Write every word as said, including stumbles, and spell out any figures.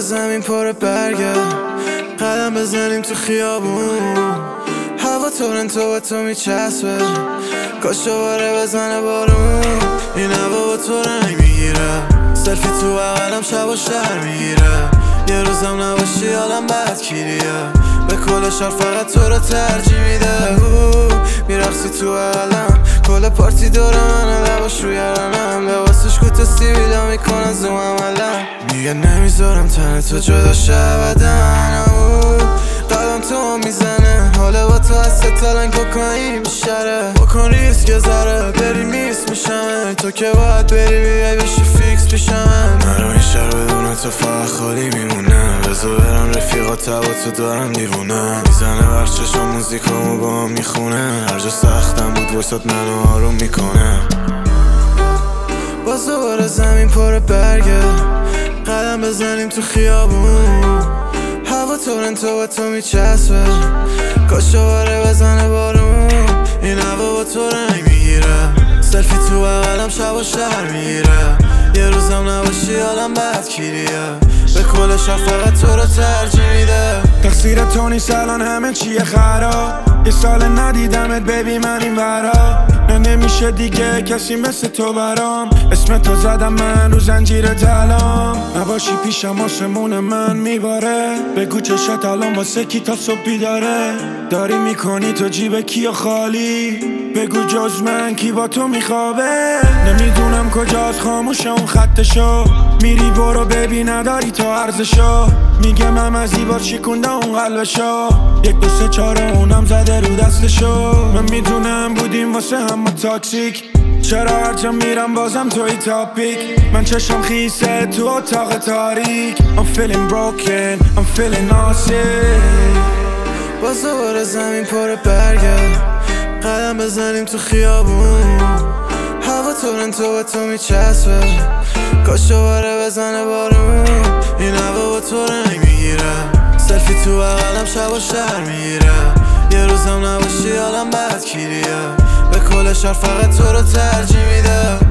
زمین پر برگه، قدم بزنیم تو خیابون، هوا تورنتو با تو میچسبه، کاش دوباره بزنه بارون. این هوا با تو رنگ میگیره، سلفی تو بغلم شب و شهر میگیره، یه روزم نباشی حالم بد کیریه، به کل شهر فقط تو رو ترجیح میده. میرقصی تو بغلم، کل پارتی دور منه، لباش روی رنم، لباسش کوته سیبیلا میکنه زوم عملم، میگه نمیذارم تن تو جدا شه ابدن. قدم تو میزنه، حالا با تو از ستالن کوکائین میشره، بکن ریسک یه ذره بری میس میشم، تو که باید بری بیای بشی فیکس پیشم. نرو این شهر بدون تو فقط خالی میمونه، بذار برم رفیقات با تو دارم دیوونه، میزنه بر چشم موزیکامو با هم میخونه، هر جا سختم بود وسط منو آروم میکنه. باز دوباره زمین پر برگه، قدم بزنیم تو خیابون، هوا تورنتو با تو میچسبه، کاش دوباره بزنه بارون. این هوا با تو رنگ میگیره، سلفی تو بغلم شب و شهر میگیره، یه روزم نباشی حالم بد کیریه، به کل شهر فقط تو رو ترجیح میده. تقصیر تو نیست الان همه چیه خراب، یه سال ندیدمت ببی من این ورا، نه نمیشه دیگه کسی مثل تو برام، اسم تو زدم من رو زنجیر دلام، نباشی پیشم آسمون من میباره، بگو چشات الان واسه کی تا صبح بیداره، داری میکنی تو جیب کیو خالی، بگو جز من کی با تو میخوابه، نمیدونم کجاست خاموشه اون خطشو، میری برو ببین نداری تو ارزشو، میگه من از زیبا شکونده اون قلبشو، یک دو سه چهار اونم زده رو دستشو، من میدونم بودیم واسه همه تاکسیک، چرا هر جا میرم بازم توی تاپیک، من چشم خیسه تو اتاق تاریک، I'm feeling broken, I'm feeling nauseous. باز دوباره زمین پر برگه، قدم بزنیم تو خیابون، هوا تورنتو با تو میچسبه، کاش دوباره بزنه بارون. این هوا با تو رنگ میگیره، سلفی تو بغلم شب و شهر میگیره، یه روزم نباشی حالم بد کیریه، به کل شهر فقط تو رو ترجیح میده.